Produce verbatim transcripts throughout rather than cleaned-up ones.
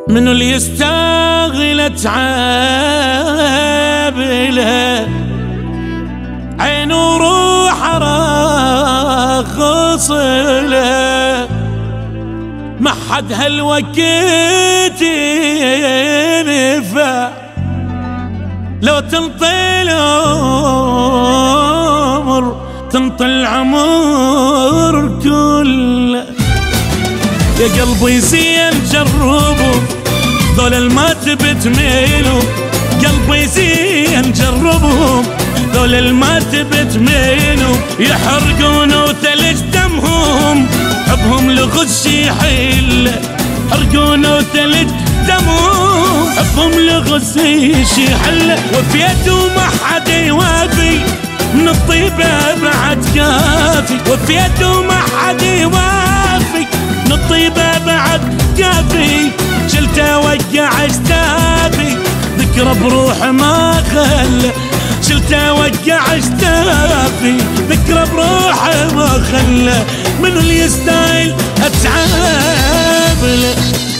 منو اللي يستاهل اتعب له؟ عين وروح ارخص له، ما حد هالوقت ينفع لو تنطي العمر، تنطي العمر كله. يا قلبي زين جربوا ذول الما تبي تميلوا، قلبي زين جربهم ذول الما تبي تميلوا، يحرقون وثلج دمهم حبهم لغش يحل، يحرقون وثلج دمهم حبهم لغش يحل. وفيت وما حد يوافي من الطيبة بعد كافي، وفيت وما حد يوافي من الطيبة بعد كافي. شلته وقع اجتابي ذكرى بروح ما خلى، شلته وقع اجتابي ذكرى بروح ما خلى. منو اللي يستاهل اتعب له؟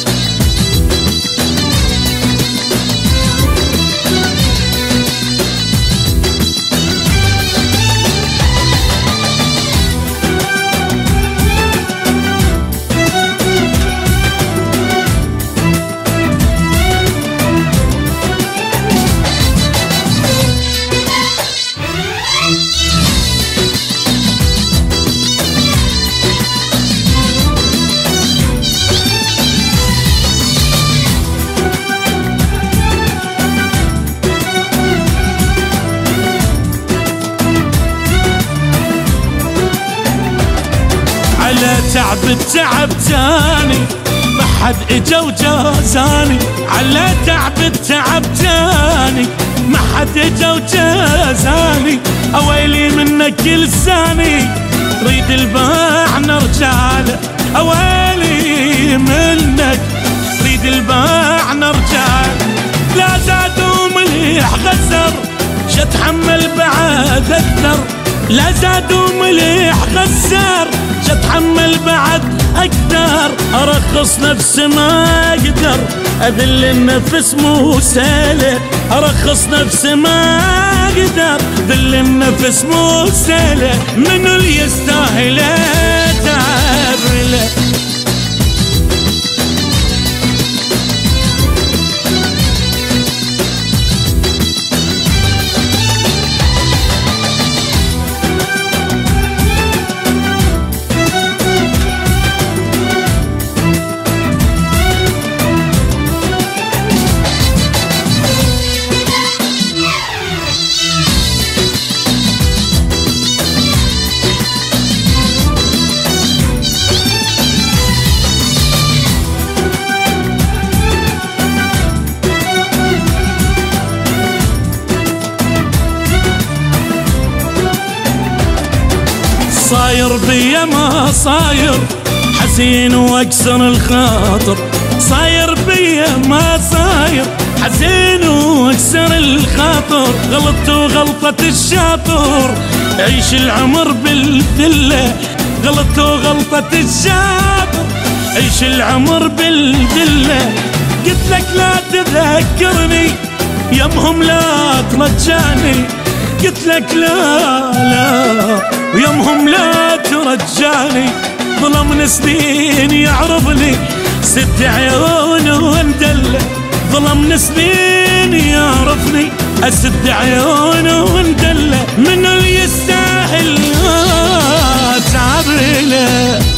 على تعب التعب تاني ما حد اجا وجازاني، على تعب التعب تاني ما حد اجا وجازاني. اويلي منك لساني ريد الباع نرجاله، اويلي منك ريد الباع نرجاله. لا زادوا مليح غزر شتحمل بعد اكثر، لا زادوا مليح غزر شتحمل بعد اكثر. ارخص نفس ما اقدر اذل النفس مو سهله، ارخص نفس ما اقدر ذل النفس مو سهله. منو اللي يستاهل اتعب له؟ صاير بيا ما صاير حزين واكسر الخاطر، صاير بيا ما صاير حزين واكسر الخاطر. غلطت وغلطة الشاطر عيش العمر بالذلة، غلطت وغلطة الشاطر عيش العمر بالذلة. قلت لك لا تذكرني يمهم لا ترجعني، قلت لك لا لا ويومهم لا ترجعني. ظلمني سنين يعرفني ست عيون واندله، ظلمني سنين يعرفني اسد عيون واندله. منو اللي يستاهل اتعب له؟